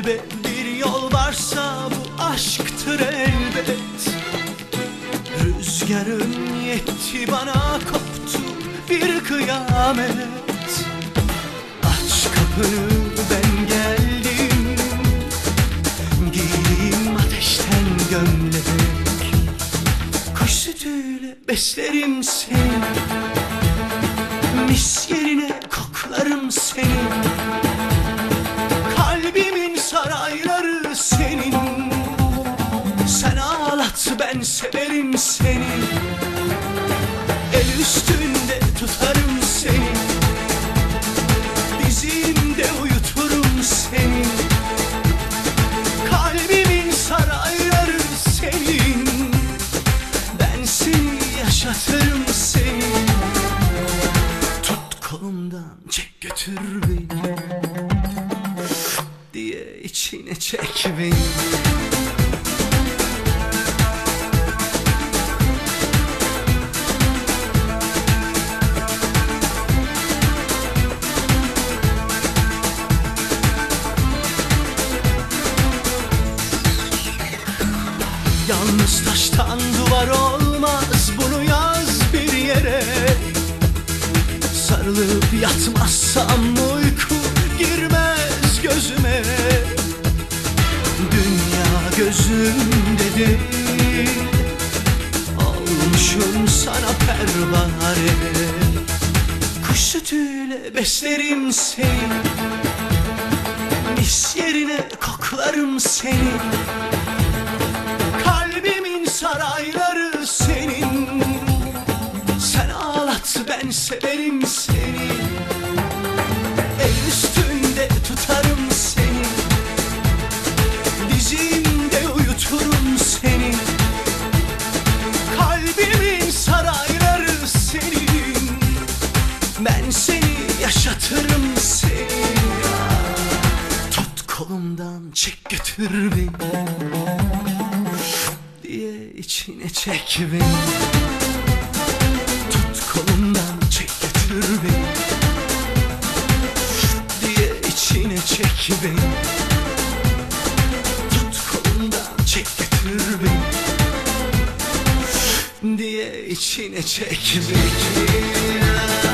kalbe bir yol varsa bu aşktır elbet. Rüzgarın yetti bana, koptu bir kıyamet. Aç kapını, ben geldim, giyeyim ateşten gömlek. Kuş sütüyle beslerim seni, mis yerine koklarım seni. Kalbimin sarayları senin, sen ağlat ben severim seni. El üstünde tutarım seni, dizimde uyuturum seni. Kalbimin sarayları senin, ben seni yaşatırım seni. Tut kolumdan çek götür beni, diye içine çek beni. Yalnız taştan duvar olmaz, bunu yaz bir yere. Sarılıp yatmazsam uyku girmez gözüme. Dünya gözümde değil, olmuşum sana pervane. Kuş sütüyle beslerim seni, mis yerine koklarım seni. Kalbimin sarayları senin, sen ağlat ben severim seni. El üstünde tutarım seni, dizimde uyuturum seni. Kalbimin sarayları senin, ben seni yaşatırım seni. Tut kolumdan çek götür beni, diye içine çek beni. Tut kolumdan çek götür beni, diye içine çek beni. Tut kolumdan çek götür beni, diye içine çek beni.